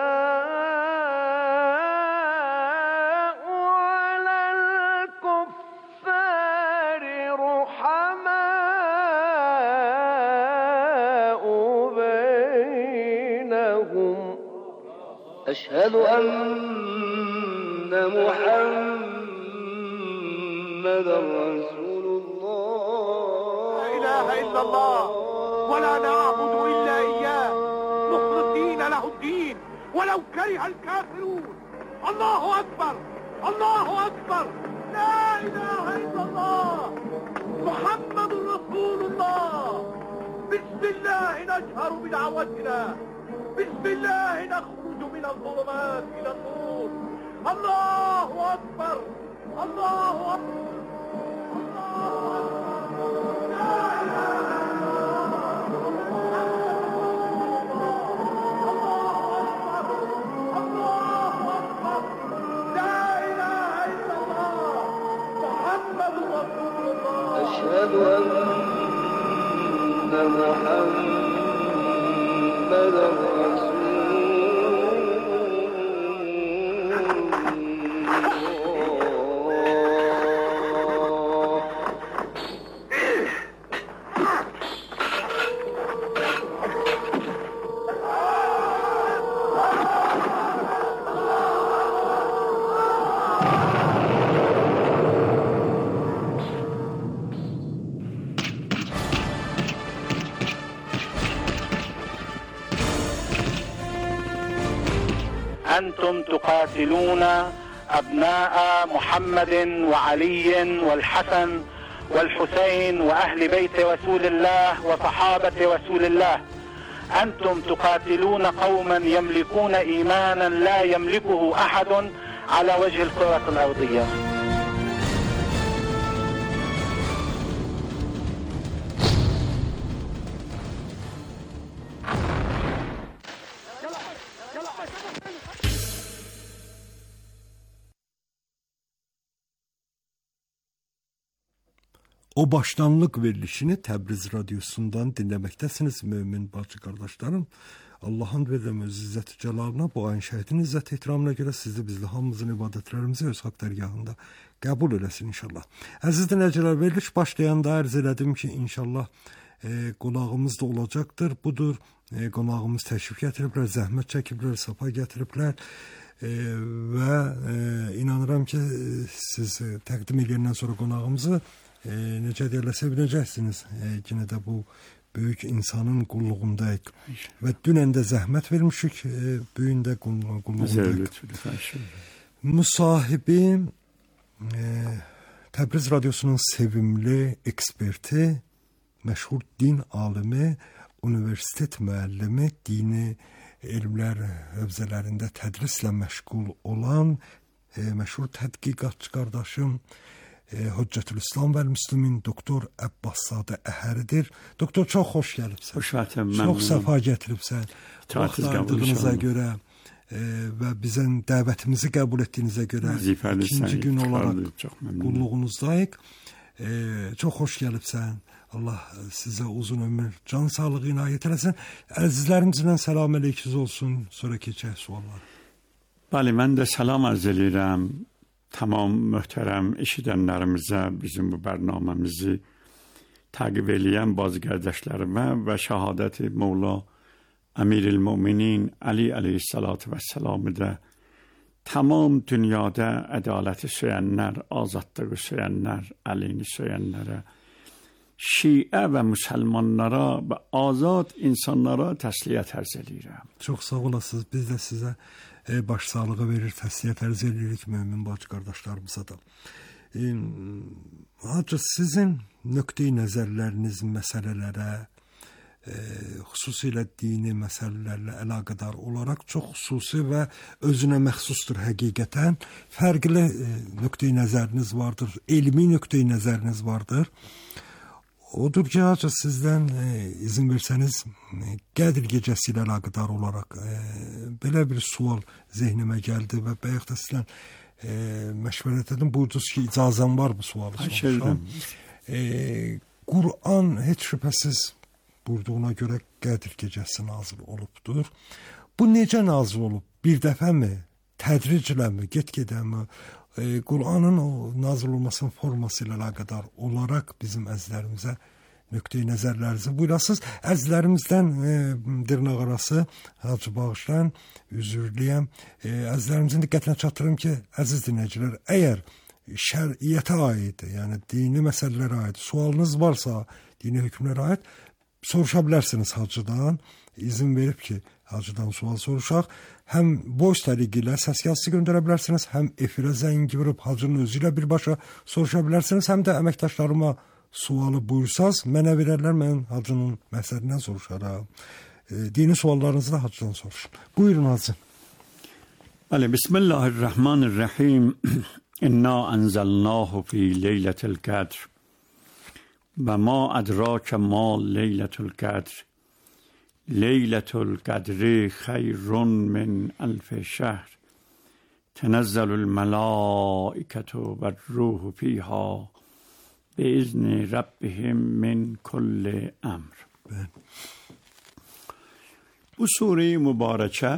أشهد أن محمدا رسول الله. لا إله إلا الله ولا نعبد إلا إياه مخلصين له الدين ولو كره الكافرون. الله أكبر الله أكبر. لا إله إلا الله محمد رسول الله. بسم الله نجهر بدعوتنا، بسم الله نخرج من الظلمات إلى النور. الله أكبر الله أكبر الله أكبر. لا إله إلا الله لا إله إلا الله محمد رسول الله. أشهد أن محمدا أنتم تقاتلون أبناء محمد وعلي والحسن والحسين وأهل بيت رسول الله وصحابة رسول الله. أنتم تقاتلون قوما يملكون إيمانا لا يملكه أحد على وجه الكرة الأرضية. O başlanlıq verilişini Təbriz radiosundan dinləməkdəsiniz mömin bacı qardaşlarım. Allahın verilən öz izzət-i cəlalına, bu ayın şəhidin izzət ehtiramına görə sizi bizlə hamımızın ibadətlərimizi öz haqq dərgahında qəbul eləsin inşallah. Əziz dinləyicilər, veriliş başlayanda ərz elədim ki, inşallah qonağımız da olacaqdır. Budur, qonağımız təşrif gətiriblər, zəhmət çəkiblər, safa gətiriblər. Və inanıram ki, siz təqdim edəndən sonra qonağımızı necə deyirlər, sevinəcəksiniz. Yenə də bu böyük insanın qulluğundayıq. Və dünən də zəhmət vermişik, bugün də qulluğundayıq. Müsahibi Təbriz radiosunun sevimli eksperti, məşhur din alimi, universitet müəllimi, dini elmlər hövzələrində tədrislə məşğul olan məşhur tədqiqatçı qardaşım Hüccətül-İslam və Müslümin doktor Əbbaszadə Əhəridir. Doktor, çox xoş gəlibsən. Xoş gəlibsən. Çox səfa gətiribsən. Vaxtardığınıza görə və bizən dəvətimizi qəbul etdiyinizə görə ikinci gün olaraq qulluğunuzdayıq. Çox xoş gəlibsən. Allah sizə uzun ömür, can sağlığı inayət eləsin. Əzizlərimizlə salam əleykiz olsun. Sonra keçək suallar. Bəli, mən də salam arz edirəm tamam möhtərəm eşidənlərimizə, bizim bu bərnaməmizi təqib eləyən bazı qardaşlarıma və şəhadəti Mevla Əmir-i-Müminin Ali əleyhissalatu vəssalamı da tamam dünyada ədaləti söyənlər, azadlığı söyənlər, əleyni söyənlərə, Şiə və müsəlmanlara və azad insanlara təsliyyət ərz edirəm. Çox sağ olasınız. Biz də sizə başsağlığı verir, təsliyyət ərz edirik mömin bacı qardaşlarımıza da. Hacı, sizin nöqteyi nəzərləriniz məsələlərə xüsusilə dini məsələlərlə əlaqədar olaraq çox xüsusi və özünə məxsusdur həqiqətən. Fərqli nöqteyi nəzəriniz vardır, elmi nöqteyi nəzəriniz vardır. Odur ki, hacı sizdən izin versəniz Qədr gecəsi ilə əlaqədar olaraq belə bir sual zehnimə gəldi və bayaq da sizlə məşvərət edim. Buyurdunuz ki, icazəm var bu sualı soruşam. Quran heç şübhəsiz buyurduğuna görə Qədr gecəsi nazil olubdur. Bu necə nazil olub? Bir dəfəmi? Tədricləmi? Get-gedəmi? Quranın o nazil olmasının forması ilə əlaqədar olaraq bizim əzizlərimizə nöqteyi nəzərlərinizi buyurasınız. Əzizlərimizdən dırnaqarası Hacı bağışlayın, üzürləyəm. Əzizlərimizin diqqətinə çatdırım ki, əziz dinləyicilər, əgər şəriətə aid, yəni dini məsələlərə aid sualınız varsa, dini hökmlərə aid, soruşa bilərsiniz hacıdan. İzin verib ki, hacıdan sual soruşaq. Həm voice təriqi ilə səs yazısı göndərə bilərsiniz, həm efirə zəng vurub hacının özü ilə birbaşa soruşa bilərsiniz, həm də əməkdaşlarıma sualı buyursaz, mənə verərlər, mən hacının məsələdindən soruşaram. Dini suallarınızı da hacıdan soruşun. Buyurun hacı. Bəli, Bismillahirrahmanirrahim. İnna enzelnahu fi leyletil qadr. Və ma ədrake ma leyletul qadr. Leyletul qadri xeyrun min alfi şəhr. Tənəzzəlul mələikətu və ruhu fiha biizni Rabbihim min kulli əmr. Bu sure-i mübarəkə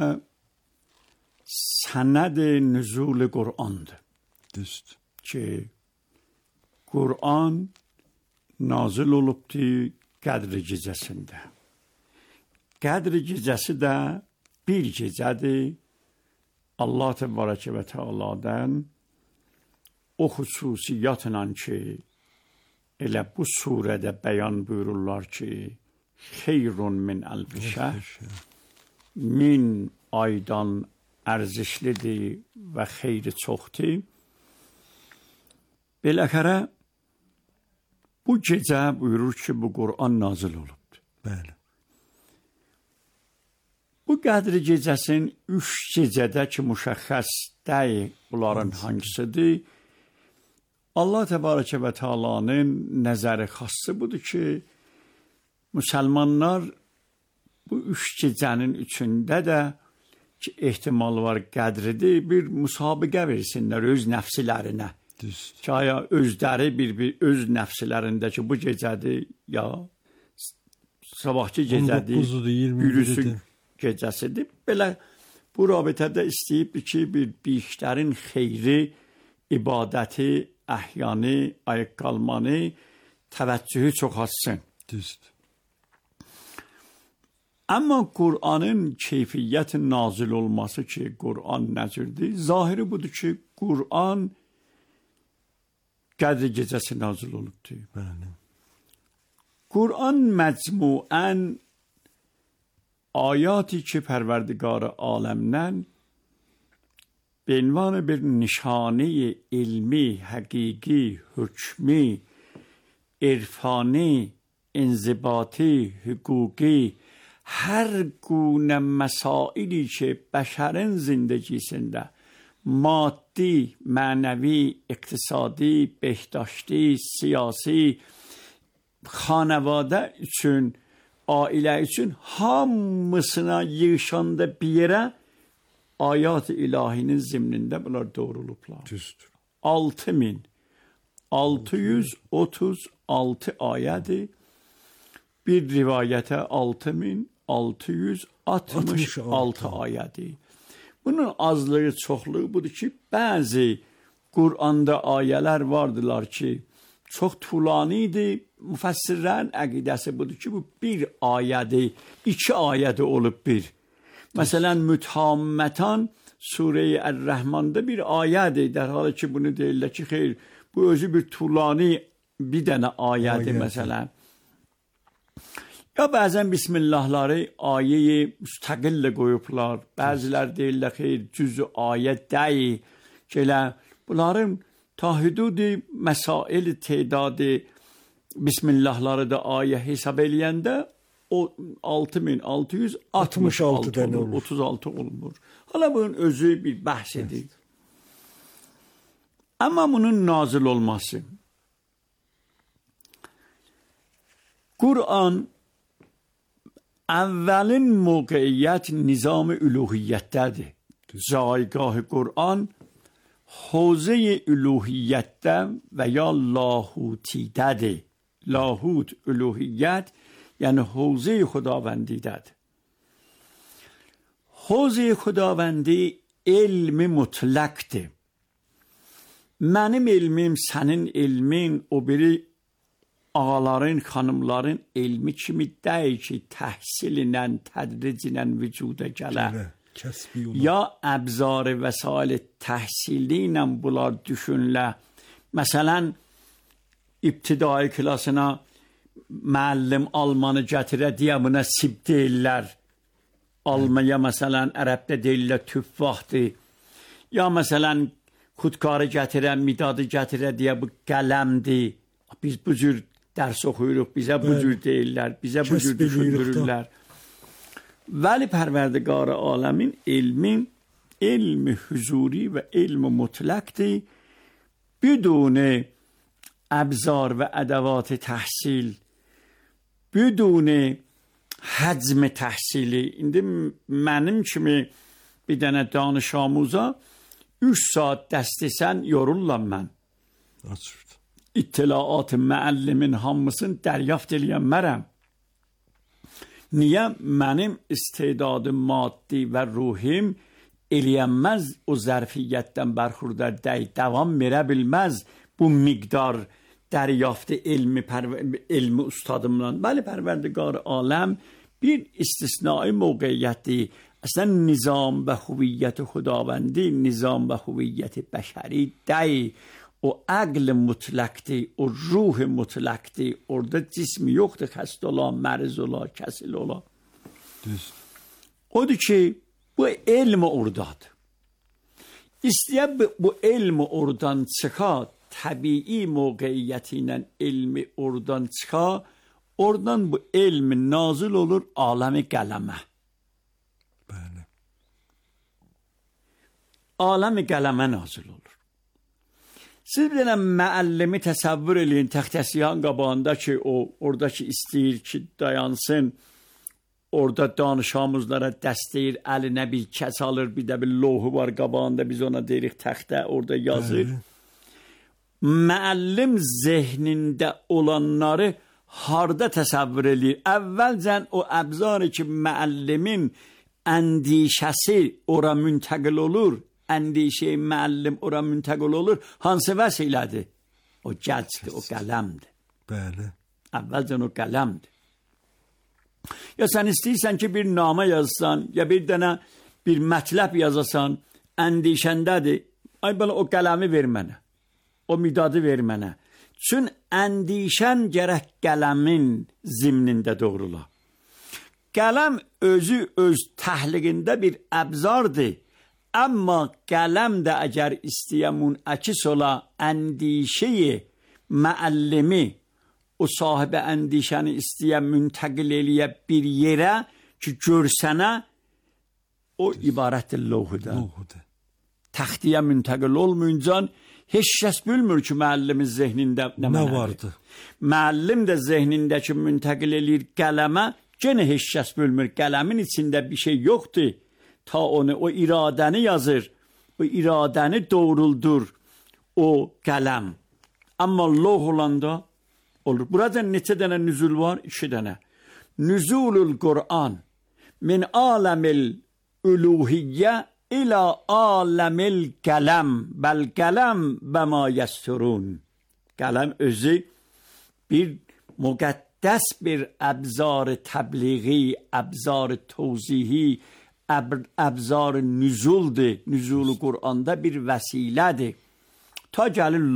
sənd nüzul Qur'andır. Düzdür. Ki Qur'an nazil olubdur Qədr gecəsində. Qədr gecəsi də bir gecədir. Allah təbarəkə və təalədən o xüsusiyyətlə ki, elə bu surədə bəyan buyururlar ki, xeyrun min alfi şəhr, min aydan ərzişlidir və xeyri çoxdur. Beləxərə, bu gecə buyurur ki, bu Qur'an nazil olubdur. Bəli. Bu Qədr gecəsinin 3 gecədə ki, müşəxəs deyil, bunların hangisidir? Allah təbarəkə və təalanın nəzəri xası budur ki, müsəlmanlar bu 3 gecənin üçündə də ki, ehtimal var qədridir, bir müsabiqə versinlər öz nəfslərinə. Düzdür. Ki, aya özləri bir öz nəfslərindəki bu gecədir, ya sabahki gecədir, yürüsün gecəsidir. Belə bu rabitədə istəyib ki, bir işlərin xeyri, ibadəti, əhyanı, ayıq qalmanı, təvəccühü çox açsın. Düzdür. Amma Qur'anın keyfiyyəti nazil olması ki, Qur'an nəcirdir, zahiri budur ki, Qur'an Qədr gecəsi nazil olubdur. Bəli. Qur'an məcmuən ayati ki, Pərverdigar aləmdən به عنوان bir nişane ilmi, həqiqi, hükmü, irfani, inzibati, hüquqi, hər gune məsaili ki, bəşərin zindəgisində maddi, mənəvi, iqtisadi, behdaşti, siyasi, xanəvadə üçün, ailə üçün hamısına yığışanda bir yerə ayat-ı ilahinin zimnində bunlar doğrulublar. Düzdür. 6636 ayədir. Bir rivayətə 6666 ayədir. Bunun azlığı, çoxluğu budur ki, bəzi Qur'anda ayələr vardılar ki, çox tulanidir. Müfəssirlərin əqidəsi budur ki, bu bir ayədir, 2 ayədir olub bir. Məsələn, Müthammətən Sure-i Ər-Rəhmanda bir ayədir. در حالی ki, bunu deyirlər ki, xeyr, bu özü bir tulani bir dənə ayədir məsələn. Ya bəzən Bismillahları ayeyi müstəqillə qoyublar. Bəzilər deyirlər, xeyr, cüzü ayə deyil. Bunların ta hüdudi məsail tedadı Bismillahları da ayə hesab eləyəndə o 6666 dənə olur, 36 olunur. Hala bunun özü bir bəhsdir. Evet. Ama bunun nazil olması. Kur'an evvelin موقعیت nizam-ı üluhiyyətdədir. Caygah Kur'an حوزه الوهیتdə və ya لاهوتیدədir. لاهوت الوهیت یعنی حوزه خداوندیدədir. حوزه خداوندی علم مطلقdır. Mənim elmim, sənin elmin, o biri ağaların, xanımların elmi kimi deyil ki, təhsillə, tədriclə vücuda gələr. Ya əbzar-ı vəsail təhsili ilə bunlar düşünürlər. Məsələn, ibtidai klasına müəllim almanı gətirə deyə buna sib deyirlər. Almaya məsələn, ərəbdə deyirlər tüffahdır. Ya məsələn, xudkarı gətirən, midadı gətirə deyə bu qələmdir. Biz bu cür dərs oxuyuruq, bizə bu cür deyirlər, bizə bu cür düşündürürlər. Vəli pərverdigar aləmin elmi huzuri və elmi mutlaqdır. بدون ابزار و ادوات تحصیل بدون حجم تحصیلی indi mənim kimi bir dənə danış amuza 3 saat dərs desən yorullam mən. İttilaat müəllimin hamısını dəryaft eləyənmərəm. Niyə? Mənim istedadım maddi və ruhim eləyənməz o zərfiyyətdən bərxurdar davam verə bilməz bu miqdar dəryafti elmi ustadımla. Bəli, pərverdigar aləm bir istisnai موقعیتی. اصلا نظام و هویت خداوندی نظام و هویت بشری دی o عقل مطلقتی o ruh مطلقتی orada cismi yoxdur xəstə ola, məriz ola, kəsil ola. Düz. Odur ki bu elm oradadır. İstəyən bu elm oradan çıxa, təbii موقعیتی ilə elmi oradan çıxa, oradan bu elm nazil olur aləmi qələmə. Bəli. Aləmi qələmə nazil olur. Siz bir dənə müəllimi təsəvvür eləyin təxtəsiyan qabağında ki, o oradakı istəyir ki, dayansın, orada danışamızlara dəstəyir, əlinə bir kəs alır, bir də bir lohu var qabağında, biz ona deyirik təxtə, orada yazır. Müəllim zehnində olanları harda təsəvvür eləyir? Əvvəlcən o əbzarı ki, müəllimin əndişəsi ora müntəqil olur, əndişə müəllim ora müntəqil olur, hansı vəsilədir? O gəlcdir, o qələmdir. Bəli. Əvvəlcən o qələmdir. Ya sən istəyirsən ki, bir namə yazsan, ya bir dənə bir mətləb yazasan, əndişəndədir, ay bana o qələmi ver mənə, o midadı ver mənə. Çün əndişən gərək qələmin zimnində doğrula. Qələm özü öz təhliqində bir əbzardır. Amma qələm də əgər istəyəmun əkis ola əndişəyi müəllimi, o sahibə əndişəni istəyən müntəqil eləyə bir yerə ki, görsənə, o ibarətdir lohuda. Təxtiyə müntəqil olmayınca, heç kəs bilmir ki, müəllimin zehnində nə vardı. Müəllim də zehnindəki müntəqil eləyir qələmə, gene heç kəs bilmir, qələmin içində bir şey yoxdur. Ta onu, o iradəni yazır, o iradəni doğruldur o qələm. Amma loh olanda olur. Burada neçə dənə nüzul var? 2 dənə. Nüzulul Qur'an min aləmil üluhiyyə ilə aləmil qələm bəl qələm bəma yəsturun. Qələm özü bir müqəddəs bir əbzar-ı təbliği, əbzar-ı tavzihi, əbzar-ı nüzuldur. Nüzul-u Qur'anda bir vəsilədir. Ta gəlir